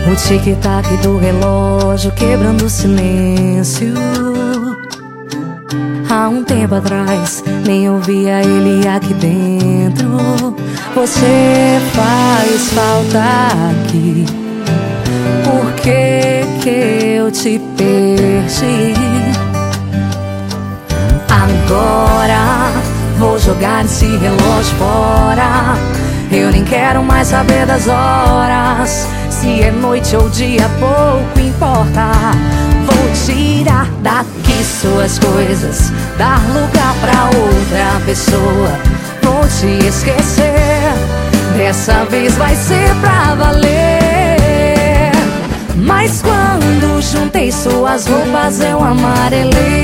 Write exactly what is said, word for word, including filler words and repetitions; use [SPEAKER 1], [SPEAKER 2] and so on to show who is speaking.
[SPEAKER 1] O tic-tac do relógio quebrando o silêncio. Há um tempo atrás nem ouvia ele aqui dentro. Você faz falta aqui. Por que que eu te perdi? Agora vou jogar esse relógio fora. Eu nem quero mais saber das horas. Se é noite ou dia, pouco importa. Vou tirar daqui suas coisas, dar lugar pra outra pessoa. Vou te esquecer, dessa vez vai ser pra valer. Mas quando juntei suas roupas eu amarelei.